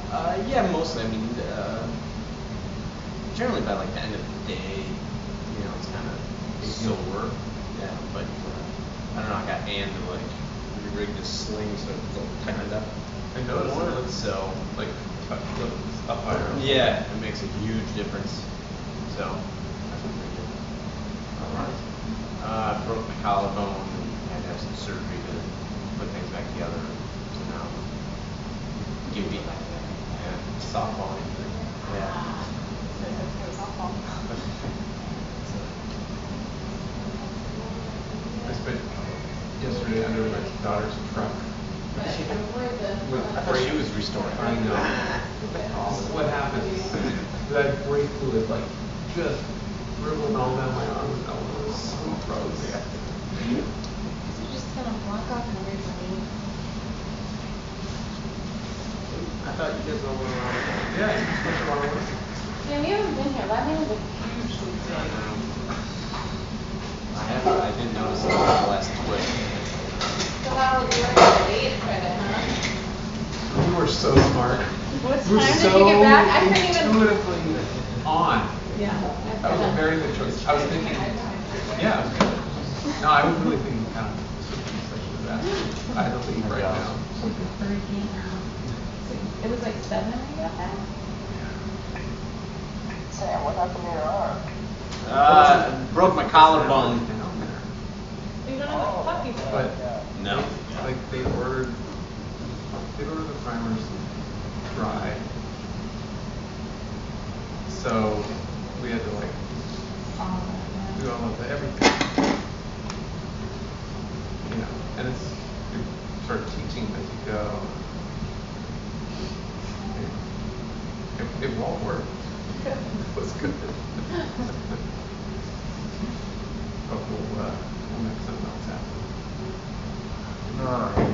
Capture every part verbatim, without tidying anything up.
Uh, yeah, mostly. I mean, uh, generally by like the end of the day, you know, it's kind of sober. Yeah, but uh, I don't know. I got Ann to like re-rig this sling so it's all tightened up. I noticed more. it looks So like up higher. yeah, it makes a huge difference. So that's what we did. All right. Uh, I broke my collarbone and had to have some surgery to put things back together. So now give me yeah, softball injury. Yeah. I spent yesterday under my daughter's truck. With, I thought she was restoring. I know. What happened? That brake fluid like just dribbled all down my arm and elbow. It was so gross. Yeah. You just kind of block off everybody. I thought you guys all went around. Yeah, you just went around with it. Yeah, we haven't been here. That man is a huge thing. I haven't. I didn't notice it until the last twist. So how was your day credit, huh? You were so smart. What You were time did so you get back? I couldn't even. intuitively on. Yeah. That was a very good choice. I was thinking, yeah, it was good. No, I was really thinking kind of this would be such a disaster. I had to leave right now. It was like seven when you got back? Sam, what happened to your arm? Uh, broke my collarbone. You don't have a puppy foot. But No. like they ordered, they ordered the primers dry, so we had to like do all of the everything, you know, and it's you sort of teaching as you go. It, it won't work. It was good. But we'll, uh, we'll make something else happen. Alright.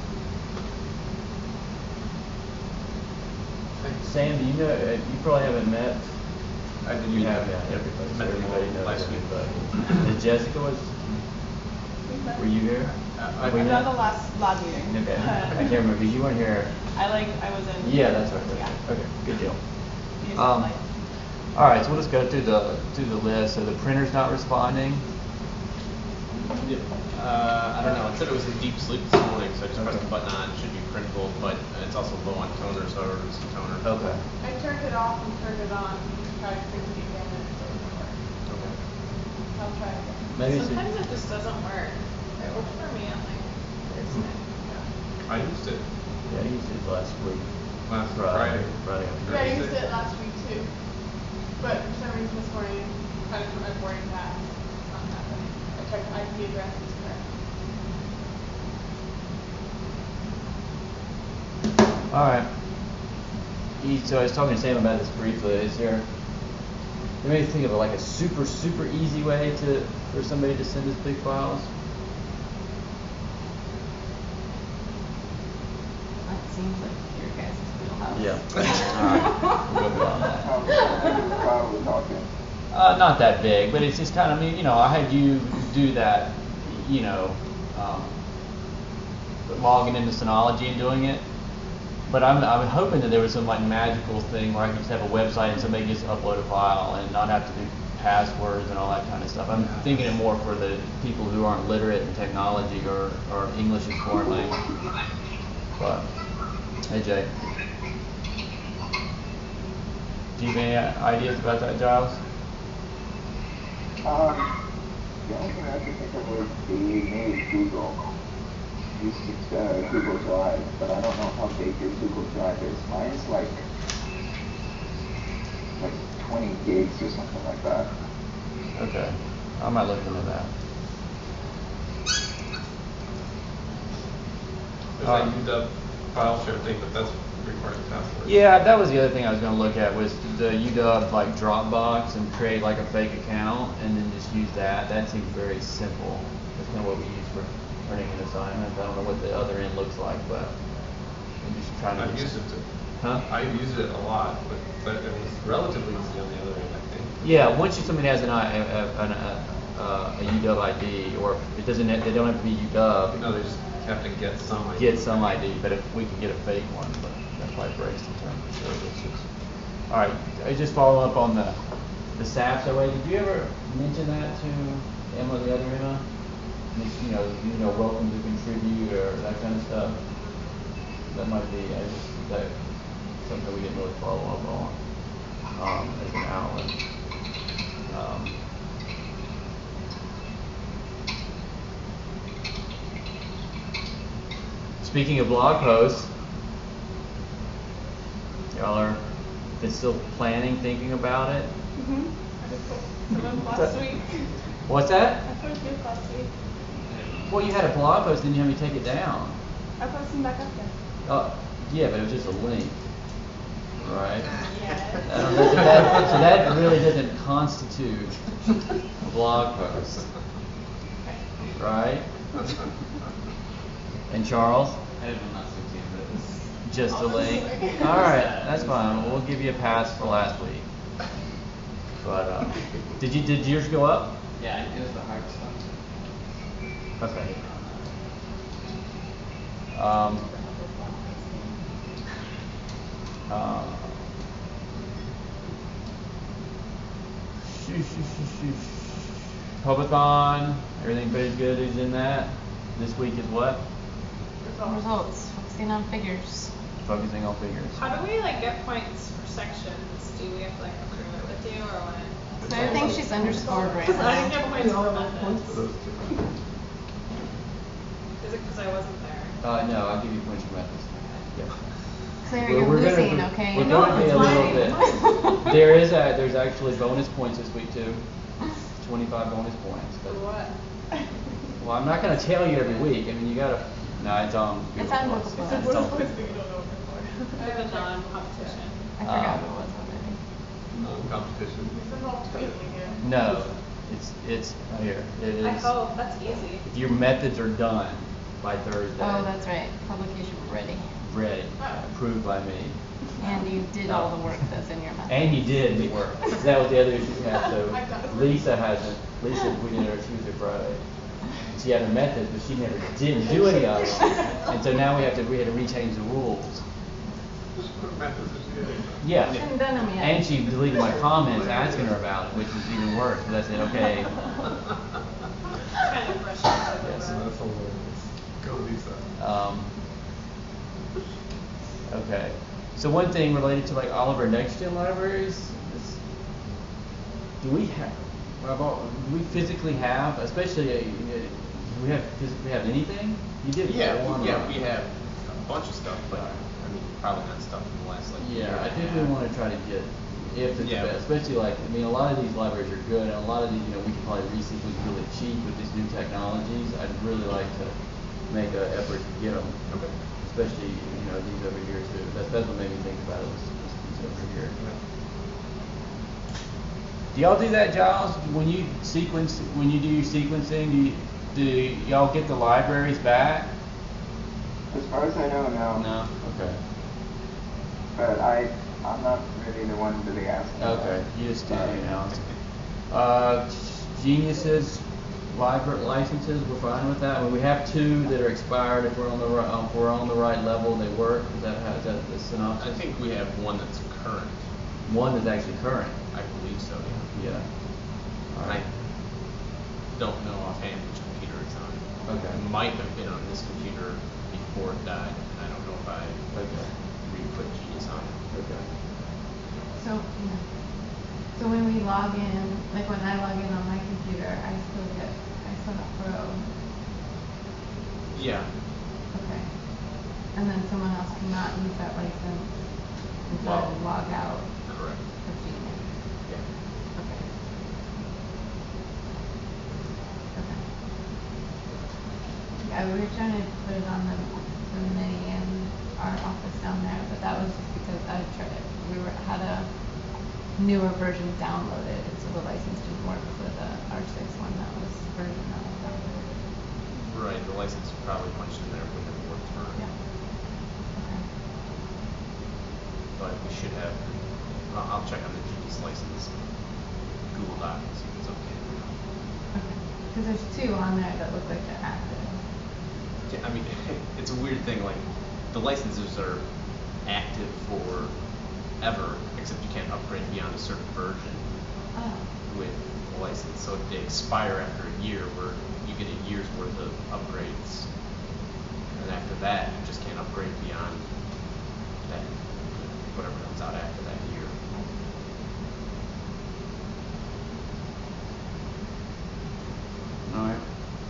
Thanks. Sam, do you know, uh, you probably haven't met, I did. you have, yeah, everybody, so Met them everybody all knows last week. everybody. And Jessica was, were you here? Uh, Have we I met? know the last lab meeting. Okay, I but can't remember, because you weren't here. I like, I was in. Yeah, that's right, that's Yeah. right. Okay, good deal. Music Um, light. Alright, so we'll just go through the, through the list. So the printer's not responding. Yep. Uh, I don't know. It said it was in deep sleep this morning, so I just pressed Okay. the button on. It should be printable, but it's also low on toner, so I ordered some toner. Okay. I turned it off and turned it on, tried to print it again, and it doesn't work. Okay. I'll try again. Maybe it's- Sometimes it just doesn't work. It worked for me on like Thursday. Yeah. I used it Yeah, I used it last week. last Friday. Friday. Friday. Yeah, I used it last week too. But for some reason this morning, kind of my boarding pass, it's not happening. I checked I P address is correct. Alright. E- So I was talking to Sam about this briefly. Is there, you may think of like a super, super easy way to, for somebody to send us big files? That seems like your guys' wheelhouse. Yeah. Alright. We'll go beyond that. How big of a file are we talking? Uh, not that big, but it's just kind of, I mean, you know, I had you do that, you know, um, logging into Synology and doing it. But I'm, I'm hoping that there was some like magical thing where I could just have a website and somebody just upload a file and not have to do passwords and all that kind of stuff. I'm thinking it more for the people who aren't literate in technology or, or English as foreign language. But, hey Jay. Do you have any ideas about that, Giles? Um, the only thing I can think of would be maybe Google. Use uh, Google Drive, but I don't know how big your Google Drive is. Mine's like like twenty gigs or something like that. Okay. I might look into that. There's Um, that U W file share thing, but that's requiring password. Yeah, that was the other thing I was going to look at was the U W like Dropbox and create like a fake account and then just use that. That seems very simple. That's kind of what we use for turning in assignments. I don't know what the other end looks like, but I'm just trying to. I've just- used it to, Huh? I've used it a lot, but, but it was relatively easy on the other end, I think. Yeah, once you, somebody has an, I- a, a, a, a U W I D, or it doesn't, have- they don't have to be U W, No, they just have to get some idea. get some I D, but if we could get a fake one, but that probably breaks the term. All right, I just follow up on the the SAPs away. Did you ever mention that to Emma, the other Emma? Just, You know, you know, welcome to contribute or that kind of stuff. That might be, I just that something we didn't really follow up on um, as an outlet. Um, speaking of blog posts, y'all are been still planning, thinking about it. Mm-hmm. I just posted them last week. What's that? I posted last week. Well, you had a blog post, didn't you have me take it down? I posted them back up there. Oh, yeah, but it was just a link, right? Yes. Um, that, that, so that really doesn't constitute a blog post, right? And Charles? I didn't not sixteen, but it was. Just a Oh, link? this is All right, that's fine. We'll give you a pass for last week. But, uh, did you, did yours go up? Yeah, it was the hard stuff. Okay. Um, uh, shoo, shoo, shoo, shoo. Publicon, everything pretty good is in that. This week is what? Results, focusing on figures. Focusing on figures. How do we like get points for sections? Do we have to like approve it with you or what? So I think she's underscored right Because I didn't now. get points for methods. those two. Is it because I wasn't there? Uh, no, I'll give you points for methods. Yeah. Claire, We're- you're we're gonna losing, be- okay? We're No, going to be a it's little fine. bit. There is a, there's actually bonus points this week too. Twenty-five bonus points. For But, what? well, I'm not going to tell you every week. I mean, you got to. No, it's on. It's Google on Plus. Google It's a Plus. It's bonus on- points that you don't know what they're for. I have a non-competition. I forgot Um, what it was already. Non-competition. This involves tweeting again. No, it's it's here. It is. I hope, that's easy. Your methods are done by Thursday. Oh, that's right, publication ready. Ready, Oh. approved by me. And you did all the work that's in your method. And you did the work. That was the other issue we had. So I've done it. Lisa hasn't. Lisa, we did her Tuesday, Friday. She had her methods, but she never didn't do any of them. And so now we have to we had to rechange the rules. What methods is she doing? Yeah. She hasn't done them yet. And she deleted my comments asking her about it, which is even worse. Because I said, okay. Kind of brushing it Yes. over. That's hilarious. Go Lisa. Um, okay. So one thing related to like all of our next gen libraries is, do we have, well, do we physically have, especially, uh, do we have physically have anything? You did Yeah, one, we- yeah, right? we have a bunch of stuff, but I mean, probably not stuff from the last like year. Yeah, I and a think we half. want to try to get, if it's, Yeah. best, especially like, I mean, a lot of these libraries are good, and a lot of these, you know, we can probably resequence really cheap with these new technologies. I'd really like to make an effort to get them, Okay. especially, you know, these over here too. That's, that's what made me think about it, was was these over here. Do y'all do that, Giles? When you sequence, when you do your sequencing, do you, do y'all get the libraries back? As far as I know, no. No? Okay. But I, I'm not really the one to be asking. about Okay, it. you just do, Sorry. you know. Uh, Geniuses, library licenses, we're fine with that. When we have two that are expired, if we're on the right, if we're on the right level, they work. Is that how, is that the synopsis? I think we have one that's current. One that's actually current. I believe so, yeah. Yeah. All And I right. don't know offhand which computer it's on. Okay. It might have been on this computer before it died, and I don't know if I Okay. re-put Genius on it. Okay. So, yeah. So when we log in, like when I log in on my computer, I still get, I still have Pro. Yeah. Okay. And then someone else cannot use that license until I Well- log out Correct. of Genius. Yeah. Okay. Okay. Yeah, we were trying to put it on the, the mini in our office down there, but that was just because I tried it. We were, had a newer version downloaded, and so the license didn't work for the R six one that was version that was downloaded. Right, the license probably punched in there wouldn't have worked for it. Yeah. Okay. But we should have, I'll, I'll check on the Genius license Google Doc and see if it's okay. Okay. Because there's two on there that look like they're active. Yeah, I mean, it's a weird thing, like, the licenses are active for ever, except you can't upgrade beyond a certain version Oh. with the license. So if they expire after a year, where you get a year's worth of upgrades, and after that, you just can't upgrade beyond that, whatever comes out after that year. All right.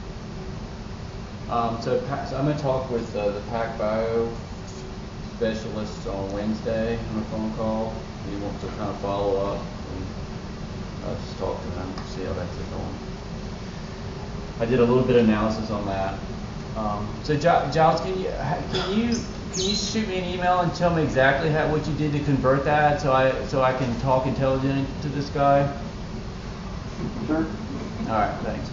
Um, so, Pa- so I'm going to talk with uh, the PacBio specialist on Wednesday on a phone call. He wants to kind of follow up and uh, just talk to him, see how that's going. I did a little bit of analysis on that. Um, so, Gi- Giles, can you ha- can you can you shoot me an email and tell me exactly how, what you did to convert that, so I so I can talk intelligently to this guy? Sure. All right, thanks.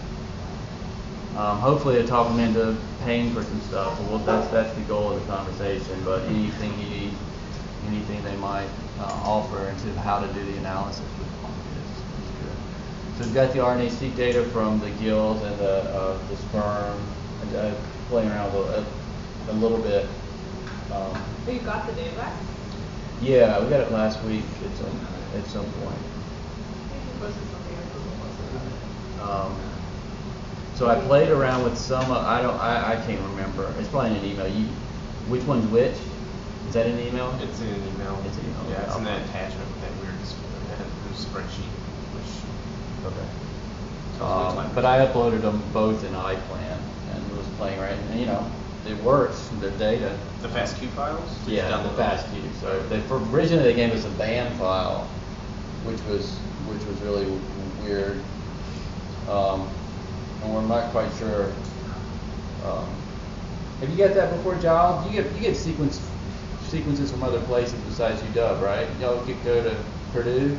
Um, hopefully, they talk him into paying for some stuff. Well, that's that's the goal of the conversation. But anything he needs, anything they might uh, offer into how to do the analysis is, is good. So we've got the R N A seq data from the gills and the uh, the sperm. And, uh, playing around with it a, a little bit. Um, Oh, you got the data back? yeah, we got it last week at some at some point. I think you posted something on Google Plus about it. Um, so I played around with some. Uh, I don't. I, I can't remember. It's probably in an email. You, which one's which? Is that in the email? It's in an email. It's in email. Yeah, it's in Okay. that attachment with that weird s- that weird spreadsheet, which Okay. tells which Um, language. but I uploaded them both in iPlan and was playing right. And you know, it works. The data. The FASTQ files? Did you Yeah, the download those? FASTQ. So they for, originally they gave us a BAM file, which was which was really w- weird. Um, and we're not quite sure. Um, have you got that before, Giles? You get you get sequence sequences from other places besides U W, right? Y'all could go to Purdue.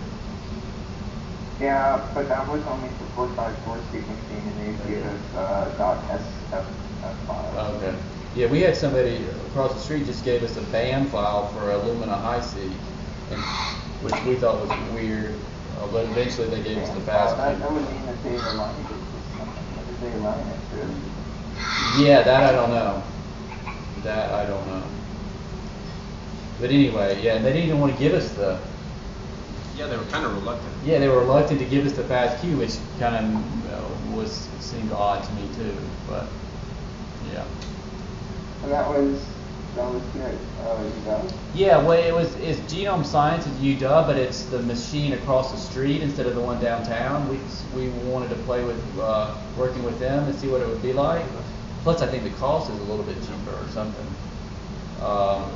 Yeah, but that was only for four five four sequencing, and they gave us uh, dot S F file. Okay. Yeah, we had somebody across the street just gave us a BAM file for Illumina HiSeq, and which we thought was weird. Uh, but eventually they gave us the That, that FASTQ. would mean that they aligned it to something. What did they align it to? Yeah, that I don't know. That I don't know. But anyway, yeah, they didn't even want to give us the. Yeah, they were kind of reluctant. Yeah, they were reluctant to give us the FASTQ, which kind of you know, was seemed odd to me too. But yeah. And that was, that was good. Uh, you know? Yeah, well, it was it's Genome Science at U W, but it's the machine across the street instead of the one downtown. We we wanted to play with uh, working with them and see what it would be like. Plus, I think the cost is a little bit cheaper or something. Um,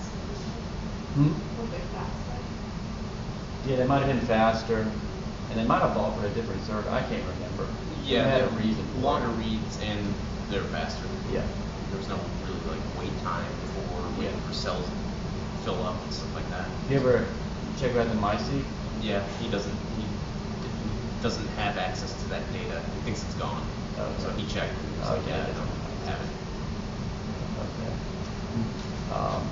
hmm? Were they fast? Yeah, they might have been faster, and they might have offered a different service. I can't remember. Yeah, they had a they're reason for longer it. reads and they're faster. Yeah. There was no really like wait time for waiting Yeah. for cells to fill up and stuff like that. You ever check out the MySeq? Yeah, he doesn't he, he doesn't have access to that data. He thinks it's gone. Oh, So okay. he checked and he was like, Okay. yeah, I don't have it. Okay. Um,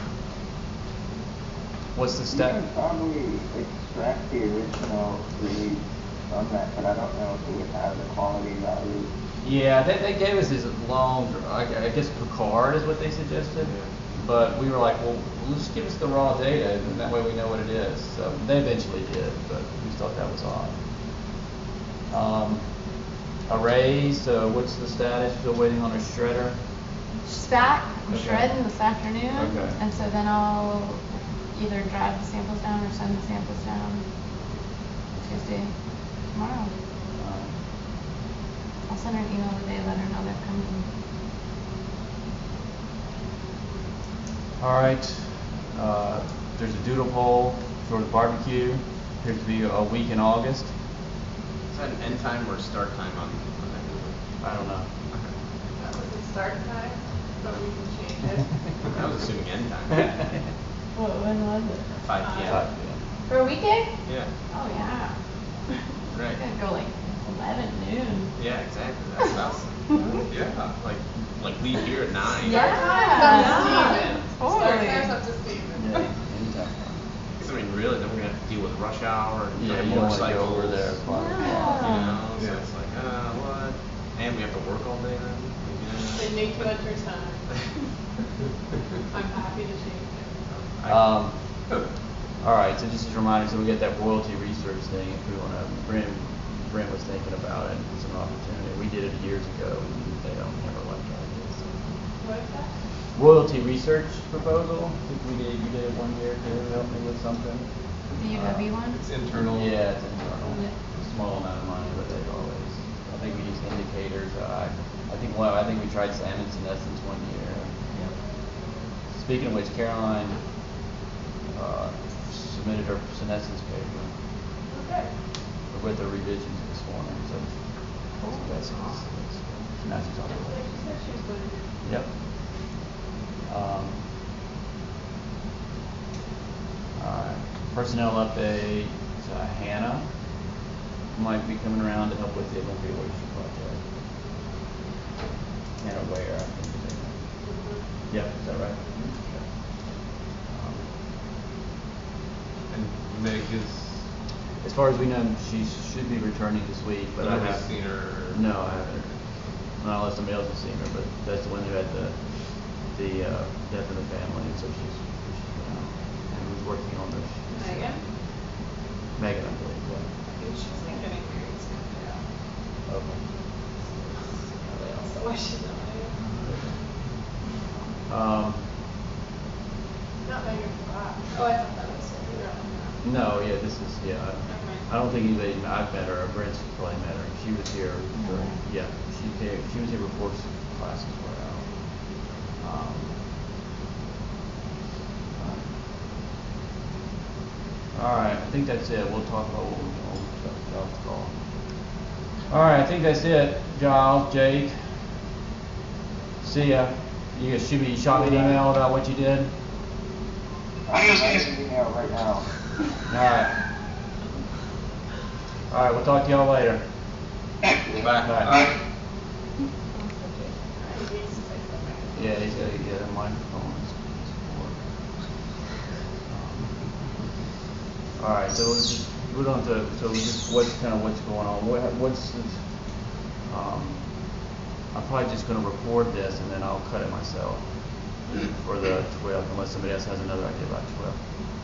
what's the You stat? can probably extract the original read from that, but I don't know if it would have the quality value. Yeah, they, they gave us this long, I, I guess Picard is what they suggested. Yeah. But we were like, well, just give us the raw data, and that way we know what it is. So they eventually did, but we just thought that was odd. Um, arrays, so what's the status? Still waiting on a shredder? She's back, I'm Okay. shredding this afternoon, Okay. and so then I'll either drive the samples down or send the samples down Tuesday, tomorrow. Um, I'll send her an email today, let her know they're coming. All right. Uh, there's a doodle poll for the barbecue. Appears to be a week in August. Is that an end time or a start time on, on that movie? I don't know. That was the start time, but we can change it. I was assuming end time. What, when was it? five P M. Five P M. For a weekend? Yeah. Oh, yeah. Right. It's gonna go like eleven noon. Yeah, exactly. That's what I was thinking. Yeah. Like like leave here at nine. Yeah. Start time's up to Steven. Start Totally. time's up to Steven. Yeah, anytime. Because I mean, really, then we're gonna have to deal with rush hour and Yeah, drive you don't want to motorcycles. go over there. at five o'clock. You know, so Yeah. it's like, uh, what? And we have to work all day then. They You make you at your time. I'm happy to change it. know? Um, All right, so just as a reminder, so we get that royalty research thing. If we want to, Brent, Brent was thinking about it. It's an opportunity. We did it years ago. And they don't never like ideas. So. What is that? Royalty research proposal. I think we did. You did it one year to help me with something. The U W one? It's internal. Yeah, it's internal. Yeah. Small amount of money, but they always. I think we used indicators. Uh, I, I think well, I think we tried salmon senescence one year. Yep. Speaking of which, Caroline uh, submitted her senescence paper Okay. with the revisions this morning. So, so that's, that's, that's senescence on the way. Like you said, she was going to do. Yep. Um, all right. Personnel update. Uh, Hannah might be coming around to help with the Olympia Oyster Project. Hannah Ware, I think is her name. Yep, is that right? Okay. Um, And Meg is. as far as we know, she should be returning this week, but you I haven't have seen her. No, I haven't. Not unless somebody else has seen her, but that's the one who had the the uh, death in the family, and so she's she's been out and was working on this. Megan? Megan, I believe. Yeah. I think she's been getting married soon, yeah. Okay. Probably also why she's not here. Um, Not Megan Black. Oh, I thought that was her. Yeah. no, yeah, this is yeah. I, Okay. I don't think anybody. I've met her. Brent's probably met her. She was here. During, yeah, she came. She was here before classes were out. Um, all right, I think that's it. We'll talk about what we're doing. Giles call. All right, I think that's it. Giles, Jake. See ya. You guys shoot me. You shot me an email about what you did. I'm writing an email right now. All right. All right, we'll talk to y'all later. Bye. Bye. I need to say something. Yeah, he's got to get a microphone. Um, all right, so we'll just we don't have to. So we just what's kind of what's going on? What what's this, um, I'm probably just going to record this and then I'll cut it myself for the twelfth, unless somebody else has another idea about twelve.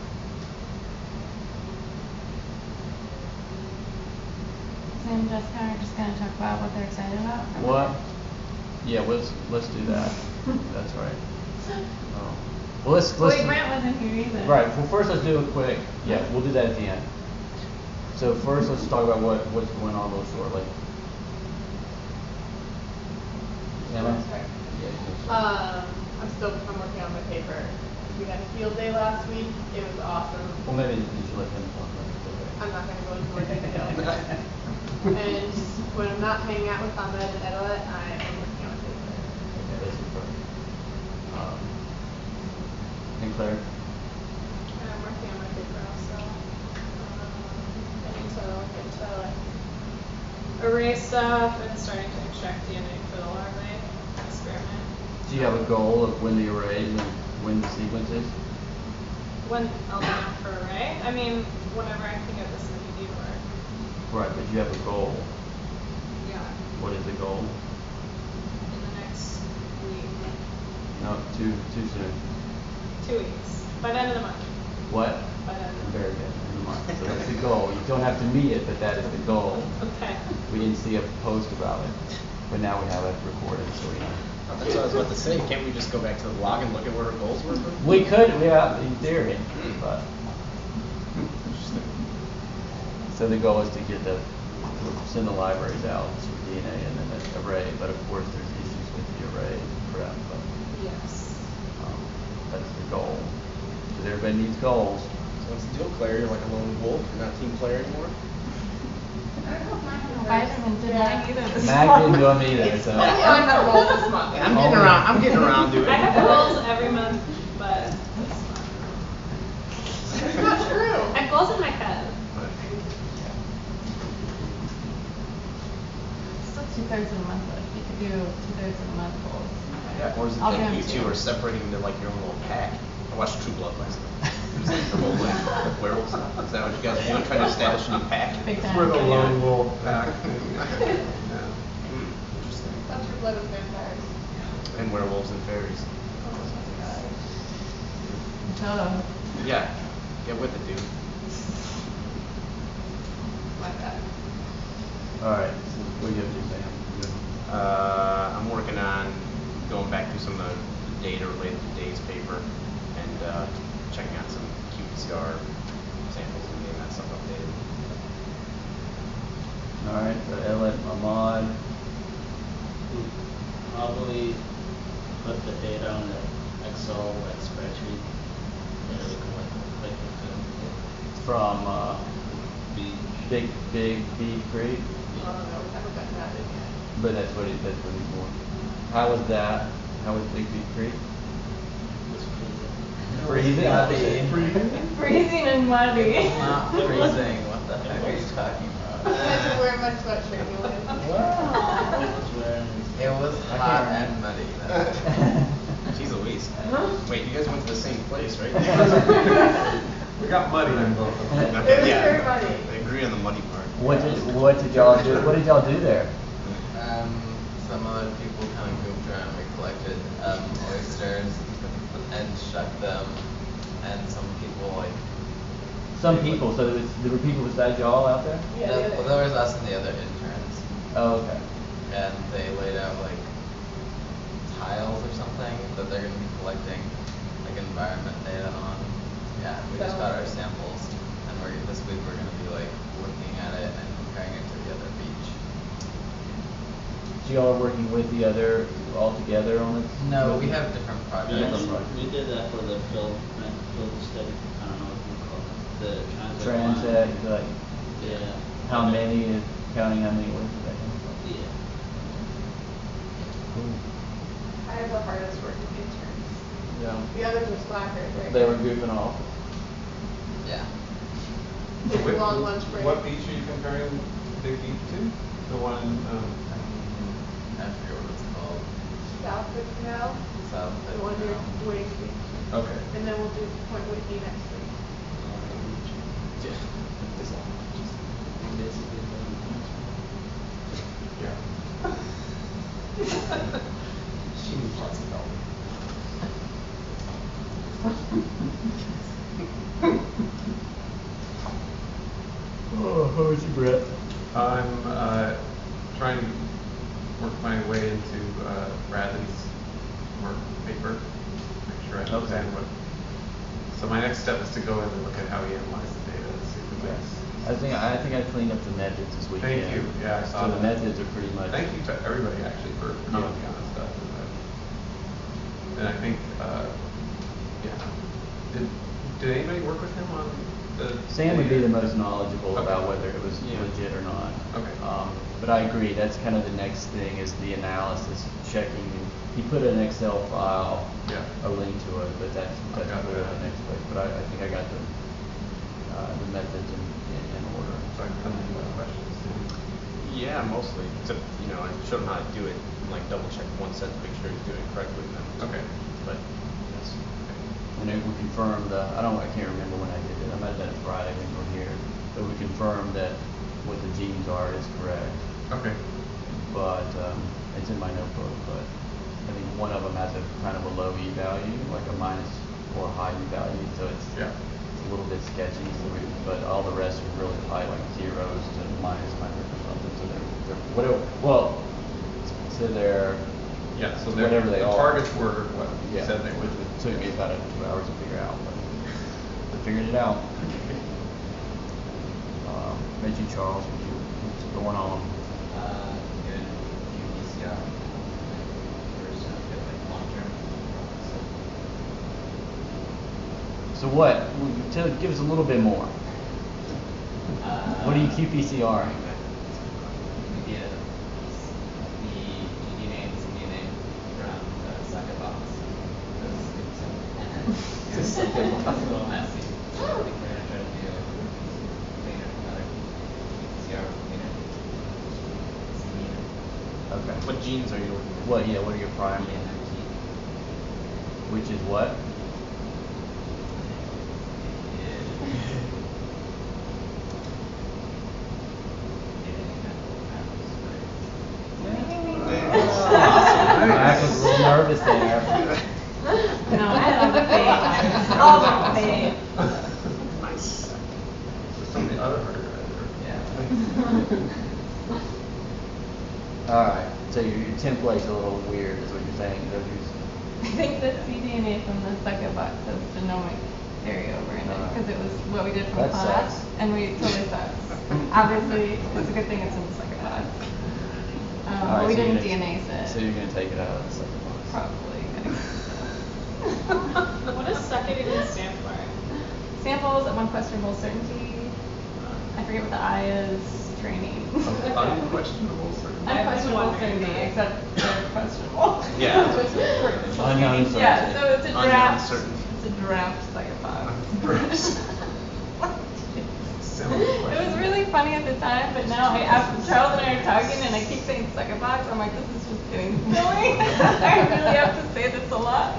Sam and Jessica are just gonna talk about what they're excited about? What? Yeah, let's let's do that. That's right. Oh. Well, let's let's. Wait, Brent wasn't here either. Right. Well, first let's do a quick. Yeah, we'll do that at the end. So first, let's talk about what what's going on a little shortly. Emma. Sorry. Yeah. you can start. Um, I'm still, I'm working on my paper. We had a field day last week. It was awesome. Well, maybe you should let him talk about it. I'm not gonna go into more detail. And when I'm not hanging out with Ahmed and Edelet, I am working on paper. Okay, that's perfect. Um, and Claire. And I'm working on my paper also. Um, I need to look into like array stuff and starting to extract D N A for the larvae experiment. Do you have a goal of when the array and when the sequence is? When I'll be down for array? I mean, whenever I can get this in E D to work. Right, but you have a goal. Yeah. What is the goal? In the next week. No, too too soon. Two weeks. By the end of the month. What? By the end of the Very month. good. Never mind. So that's the goal. You don't have to meet it, but that is the goal. Okay. We didn't see a post about it, but now we have it recorded, so we know. That's what I was about to say. Can't we just go back to the log and look at what our goals were? We could, yeah, in theory, but. So the goal is to get the, send the libraries out for D N A and then the array, but of course there's issues with the array prep, but Yes. um, that's the goal. Because everybody needs goals. So what's the deal, Claire? You're like a lone wolf. You're not team player anymore. Vitamin did not either this Mag didn't do them either, so. I have roles this month. I'm getting around. I'm getting around to it. I have goals every month, but it's It's not true. not. I have goals in my head. Still two thirds of the month left. You could do two thirds of the month goals. Yeah, or is it I'll that do you them two too. are separating into like your own little pack? I watched True Blood last night. It was like the whole like werewolves. Is that what you guys are doing? Trying to establish a new pack? Big time. We're the lone wolf pack. Interesting. That's your blood with vampires. And werewolves and fairies. Duh. Yeah. Get with it, dude. My bad. All right, so what do you have to do, Sam? You good? Uh, I'm working on going back through some of the data related to Dave's paper and uh, checking out some Q P C R samples and getting that stuff updated. All right, so Ellen, Ahmad, Probably put the data on the Excel like spreadsheet. And we can like click into from uh, the Big Big Beef Creek, Oh, no, we haven't gotten that in yet. but that's what he that's what he's doing. How was that? How was Big Beef Creek? freezing. Freezing. Freezing and muddy. Not freezing. What the heck are you talking You had to about? wear my sweatshirt, you went. It was hot and muddy. Jeez Louise. Wait, you guys went to the same place, right? We got muddy in both of them. It was Yeah, very muddy. I agree on the muddy part. What did what did y'all do? What did y'all do there? Um, some other people kind of goofed around. We collected um, oysters and shucked them, and some people like. Some people. So there was there were people besides y'all out there. Yeah, No, the well, other- there was us and the other interns, Oh, okay. and they laid out like tiles or something that they're going to be collecting like environment data on. Yeah, we just got our samples, and we're this week we're going to be like looking at it and comparing it to the other beach. So y'all are working with the other all together on this? No, we have different Yeah, projects. that's right. We did that for the field, like, field study, I don't know what you call it, the transit. Transect, one. like Yeah. how Okay. many is counting how many oysters that kind of stuff. Yeah. Cool. I have the hardest working interns. Yeah. The others were slackers, right? They were goofing off. Yeah. Took a long lunch break. What beach are you comparing Big Beach to? The one, um, I forget what it's called. South of Canal, South. the one near Wade Beach. okay. And then we'll do Point Whitney next week. Yeah. This one. Basically, Yeah. She needs lots of help. Oh, how was your Brett? I'm uh, trying to work my way into uh, Bradley's work paper, make sure I understand Okay. what. So my next step is to go in and look at how he analyzed the data and see if it makes. I think I think I cleaned up the methods this weekend. Thank you. Yeah, I saw So the that. methods are pretty much. Thank you to everybody actually for Yeah. commenting on this stuff. And I, and I think, uh, yeah. Did, did anybody work with him on the? Sam would be data? the most knowledgeable Okay. about whether it was Yeah. legit or not. Okay. Um, but I agree, that's kind of the next thing is the analysis, checking. He put an Excel file, Yeah. a link to it, but that's, I that's got really that. the next place. But I, I think I got the, uh, the methods in, in, in order. So I can come to you with questions. Yeah, mostly. Except, you know, I showed him how to do it and like double check one set to make sure he's doing it correctly. And then, Okay. But yes. And then we confirmed, uh, I don't, I can't remember when I did it, I might have done it Friday when you were here, but we confirmed that what the genes are is correct. Okay. But, um, it's in my notebook, but I think one of them has a kind of a low E value, like a minus or high E value, so it's, Yeah. it's a little bit sketchy, so we, but all the rest are really high, like zeros to minus hundred or something, so they're, they're, whatever, well, so they're, Yeah, so they're- whatever they the are. targets were what you Yeah, said they which were. it took me about a two hours to figure out, but I figured it out. Uh, Reggie Charles, what you, what's going on? Uh, good Q P C R. First, uh, good like long term. So what, tell, give us a little bit more. Uh, What are you Q P C R ing? We get the D N A and C D N A from the socket box. It's it's a little messy. So I think we're gonna try to do cleaner, another Q P C R cleaner. It's cleaner. Okay. What genes are you looking at? What, yeah, what are your prime, D N M T. which is what? Mac was a little nervous there. No, I love the fame. All the fame. So some of the other harder All right. So your, your template's a little weird, is what you're saying. Is that what you're I think the cDNA from the second box has genomic carryover in it, Alright. because it was what we did from That class, sucks. and we totally sucks. Obviously, it's a good thing it's in the second box. Um, All but right, we so you're didn't gonna- D N A set. So you're gonna take it out of the second box. Probably. What does second even stand for? Samples of unquestionable certainty. I forget what the I is. Training. Unquestionable certainty. I was Unquestionable wondering certainty, that. except they're questionable. Yeah. Unknown Yeah, certainty. so it's a Unknown draft. certainty. It's a draft second box. Sound It was really funny at the time, but now I, after Charles and I are talking and I keep saying second box, I'm like, this is just getting silly. I really have to say this a lot.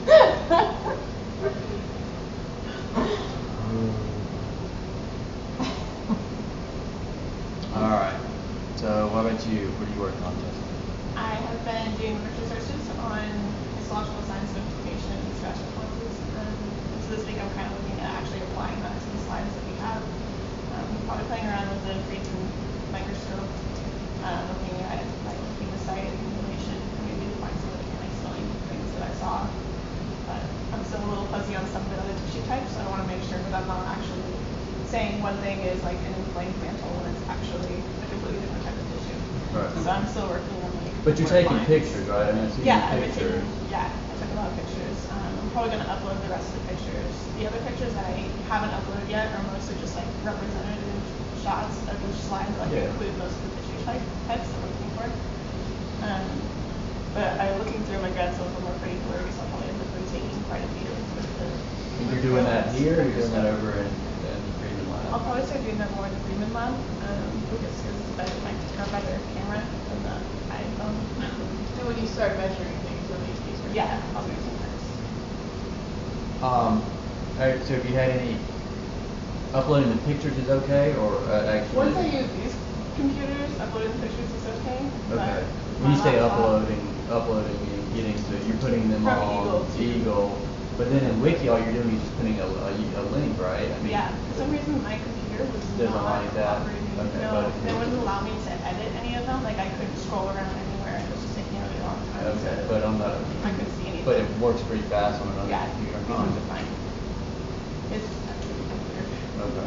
All right. So what about you? What are you working on, Jessica? I have been doing research researches on histological signs of inflammation and stress responses. Um, so this week I'm kind of looking at actually applying that to the slides that we have. Um, probably playing around with the Friedman microscope, uh, looking at like phenosite accumulation, and maybe to find some of the like smelling things that I saw. But I'm still a little fuzzy on some of the other tissue types, so I want to make sure that I'm not actually saying one thing is like an inflamed mantle when it's actually a completely different type of tissue. Right. So I'm still working on like. But you're what taking lines. pictures, right? I mean, I see Yeah, your I've been pictures. taking, yeah, I took a lot of pictures. Um, I'm probably gonna upload the rest of the pictures. The other pictures that I haven't uploaded yet are mostly just like representative shots of each slide that like Yeah. include most of the tissue type types that we're looking for. Um, but I looking through my gut, some of them are pretty blurry, so I'll probably end up retaking quite a few with the. And you're doing that here, or you're doing that over in, in the Freeman lab? I'll probably start doing that more in the Freeman lab, um, because it's better, like, or better camera than the iPhone. And when you start measuring things, you'll need to be certain. Yeah, I'll do some first. Um, all right, so have you had any, uploading the pictures is okay, or uh, actually? Once I use these computers, uploading the pictures is okay. but Okay. my When you say laptop- uploading, uploading and getting to, you're putting them From on Eagle to- Eagle, but then in Wiki, all you're doing is just putting a, a, a link, right? I mean, Yeah, for some reason my computer was Doesn't not like that? cooperating. Okay, No, but if it you- wouldn't allow me to edit any of them, like I couldn't scroll around anywhere, it was just taking a really long time. Okay, to- but on the, I couldn't see anything. but it works pretty fast on another Yeah, computer. these ones are fine. It's just a computer. Okay.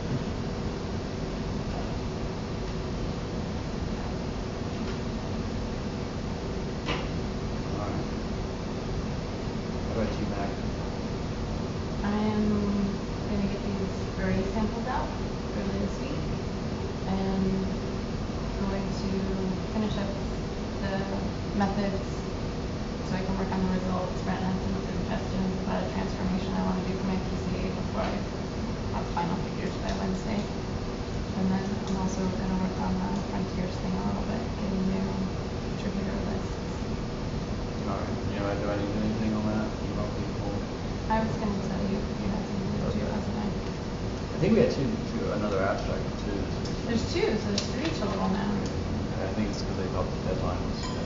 Alright. How about you, Mac? I'm gonna get these array samples out early this week, and going to finish up the methods so I can work on the results. Brent has some suggestions about a transformation I want to do for my P C A before I have final figures by Wednesday. And then I'm also gonna work on the frontiers thing a little bit, getting new contributor lists. Alright, you know, do I need anything on that? You want me to pull? I was gonna tell you if you had something to do, Okay. wasn't I? I think we had two, two, another abstract or two this week. There's two, so there's three total now. And I think it's because they thought the deadline was, uh,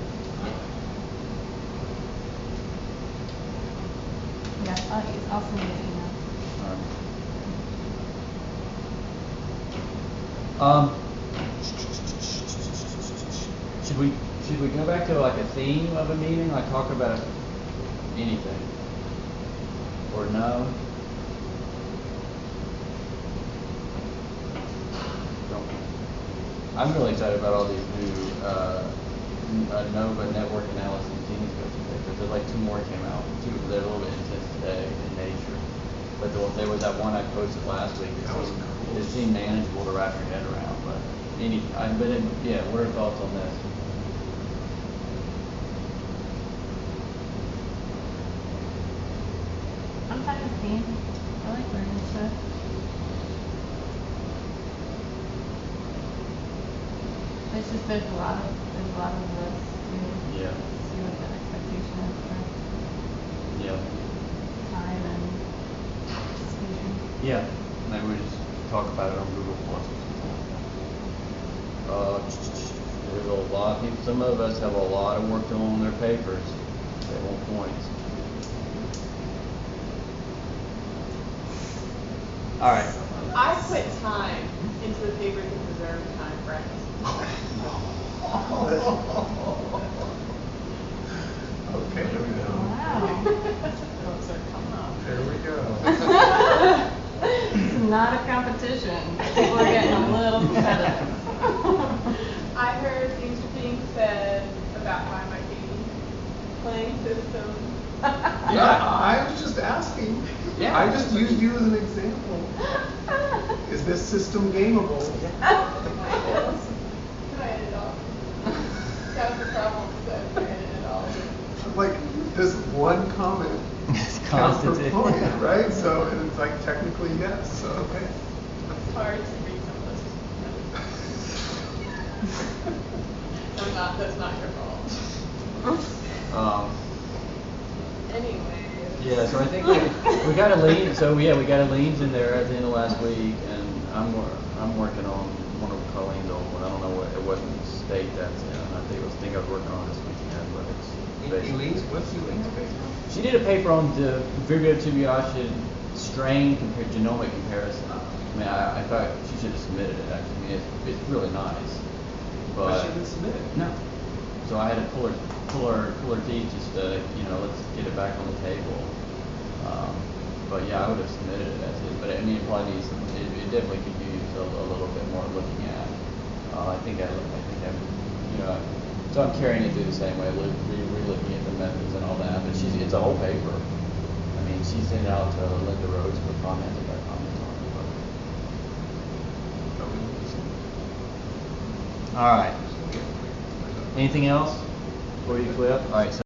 Yeah, I'll, I'll send you an email. alright. Um, should we, should we go back to like a theme of a meeting, like talk about anything? Or no? Don't. I'm really excited about all these new, uh, n- uh, Nova network analysis teams go through papers. There's like two more came out, two, they're a little bit intense today in Nature. But there was, there was that one I posted last week that That was seemed, cool. it seemed manageable to wrap your head around, but any, I, but it, yeah, what are your thoughts on this? I'm fine with theme. I like learning stuff. It's just there's a lot of there's a lot of lists to Yeah. see what the expectation is for Yeah. time and participation. Yeah, maybe we just talk about it on Google Plus or something. Uh, there's a lot of people, some of us have a lot of work to do on their papers. They want points. All right. I put time into the paper to preserve time, Brent. Okay, here we go. Wow. Those are coming up. There we go. It's not a competition. People are getting a little competitive. I heard things were being said about why I might be playing systems. Yeah, I was just asking. Yeah. I just used you as an example. Is this system gameable? Can I edit it all? That was the problem, that I edited it all. Like, does one comment count for Constitute. point, right? So, and it's like technically yes, so, okay. It's hard to read some of this. I'm not, that's not your fault. Um, Anyways. Yeah, so I think we, we got a lean. So yeah, we got a leans in there at the end of last week, and I'm wor- I'm working on one of Colleen's old one. I don't know what it wasn't state that's in. I think it was thing I was working on this weekend, but it's. basically- Elise, what's Elise's paper? She did a paper on the Vibrio tuberosity strain compared genomic comparison. I mean, I, I thought she should have submitted it. Actually, I mean, it's, it's really nice, but But she didn't submit it. no. So I had to pull her, pull her, pull her teeth just to, you know, let's get it back on the table. Um, but yeah, I would have submitted it as is, but I mean, it probably needs, some- it, it definitely could use a, a little bit more looking at. Uh, I think I, I think I'm, you know, so I'm carrying it through the same way, look, re, re-looking at the methods and all that, but she's, it's a whole paper. I mean, she sent it out to Linda Rhodes for comments, I got comments on it, but. All right. Anything else before you flip? All right. So